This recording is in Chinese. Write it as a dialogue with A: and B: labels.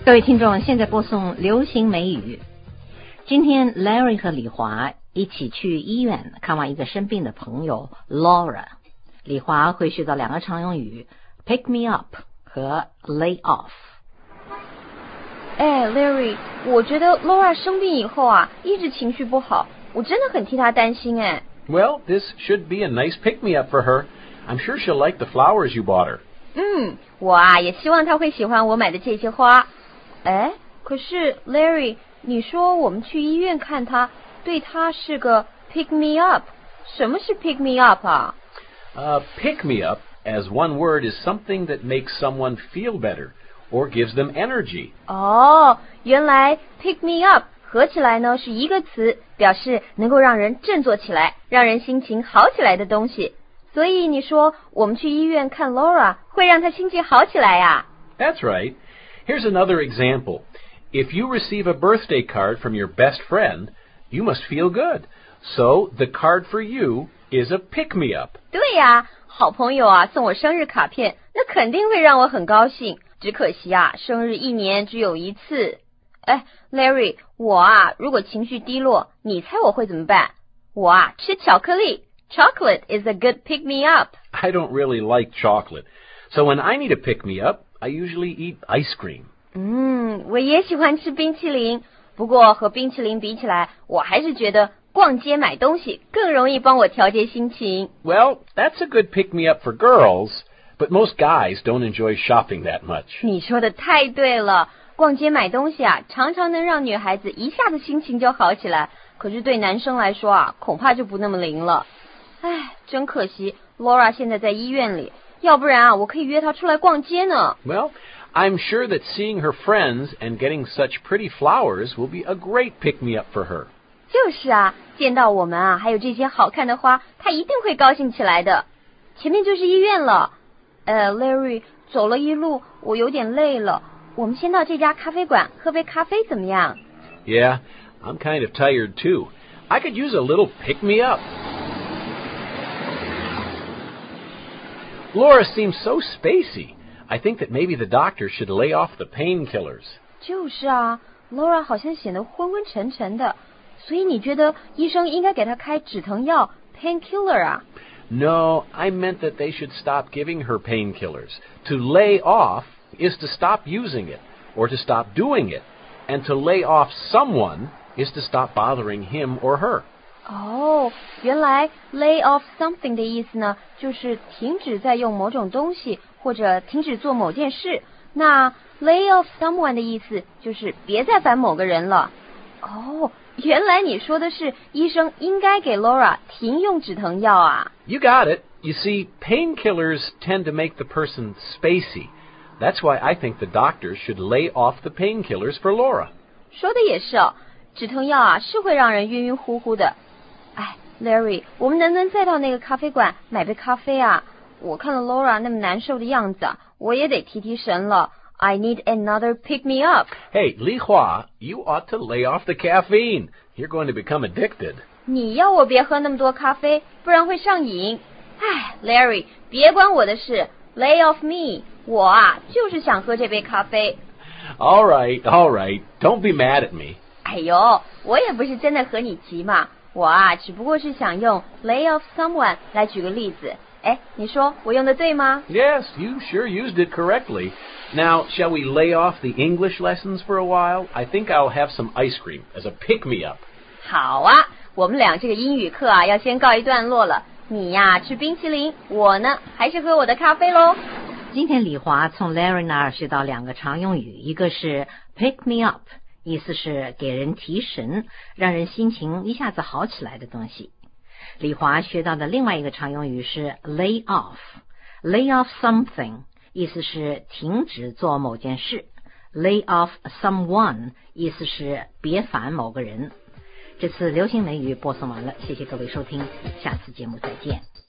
A: 各位听众，现在播送流行美语。今天 Larry 和李华一起去医院看望一个生病的朋友 Laura。李华会学到两个常用语 pick me up 和 lay off。
B: Larry， 我觉得 Laura 生病以后啊，一直情绪不好，我真的很替她担心
C: Well, this should be a nice pick-me-up for her. I'm sure she'll like the flowers you bought her.
B: 我啊也希望她会喜欢我买的这些花。可是 Larry， 你说我们去医院看她，对她是个 pick me up。什么是 pick me up 啊
C: ？Pick me up, as one word, is something that makes someone feel better or gives them energy.
B: 原来 pick me up 合起来呢是一个词，表示能够让人振作起来，让人心情好起来的东西。所以你说我们去医院看 Laura 会让她心情好起来呀
C: ？That's right. Here's another example. If you receive a birthday card from your best friend, you must feel good. So the card for you is a pick-me-up.
B: 对呀，好朋友啊送我生日卡片，那肯定会让我很高兴。只可惜啊，生日一年只有一次。Larry， 我啊如果情绪低落，你猜我会怎么办？我啊吃巧克力。Chocolate is a good pick-me-up.
C: I don't really like chocolate. So when I need a pick-me-up, I usually eat ice cream.
B: 我也喜欢吃冰淇淋，不过和冰淇淋比起来，我还是觉得逛街买东西更容易帮我调节心情。
C: Well, that's a good pick-me-up for girls, but most guys don't enjoy shopping that much.
B: 你说的太对了，逛街买东西啊，常常能让女孩子一下子心情就好起来，可是对男生来说啊，恐怕就不那么灵了。真可惜 ，Laura 现在在医院里，要不然啊，我可以约她出来逛街呢。
C: Well, I'm sure that seeing her friends and getting such pretty flowers will be a great pick-me-up for her.
B: 就是啊，见到我们啊，还有这些好看的花，她一定会高兴起来的。前面就是医院了。Larry， 走了一路，我有点累了，我们先到这家咖啡馆喝杯咖啡怎么样？
C: Yeah, I'm kind of tired too. I could use a little pick-me-up. Laura seems so spacey. I think that maybe the doctor should lay off the painkillers.
B: 就是啊 ，Laura 好像显得昏昏沉沉的，所以你觉得医生应该给她开止疼药 painkiller 啊？
C: No, I meant that they should stop giving her painkillers. To lay off is to stop using it or to stop doing it. And to lay off someone is to stop bothering him or her.
B: 原来 lay off something 的意思呢，就是停止在用某种东西或者停止做某件事。那 lay off someone 的意思就是别再烦某个人了。原来你说的是医生应该给 Laura 停用止疼药啊。
C: You got it. You see, painkillers tend to make the person spacey. That's why I think the doctor should lay off the painkillers for Laura.
B: 说的也是止疼药啊是会让人晕晕乎乎的。Larry， 我们能不能再到那个咖啡馆买杯咖啡啊？我看了 Laura 那么难受的样子啊，我也得提提神了。I need another pick-me-up.
C: Hey, Li Hua, you ought to lay off the caffeine. You're going to become addicted.
B: 你要我别喝那么多咖啡，不然会上瘾。Larry， 别关我的事 ，lay off me。我啊，就是想喝这杯咖啡。
C: All right. Don't be mad at me.
B: 我也不是真的和你急嘛。我啊，只不过是想用 lay off someone 来举个例子。你说我用的对吗？
C: Yes, you sure used it correctly. Now, shall we lay off the English lessons for a while? I think I'll have some ice cream as a pick-me-up.
B: 好啊，我们俩这个英语课啊，要先告一段落了。你呀，吃冰淇淋，我呢，还是喝我的咖啡咯。
A: 今天李华从 Larry 那儿学到两个常用语，一个是 pick me up，意思是给人提神，让人心情一下子好起来的东西。李华学到的另外一个常用语是 lay off。lay off something 意思是停止做某件事， lay off someone 意思是别烦某个人。这次流行美语播送完了，谢谢各位收听，下次节目再见。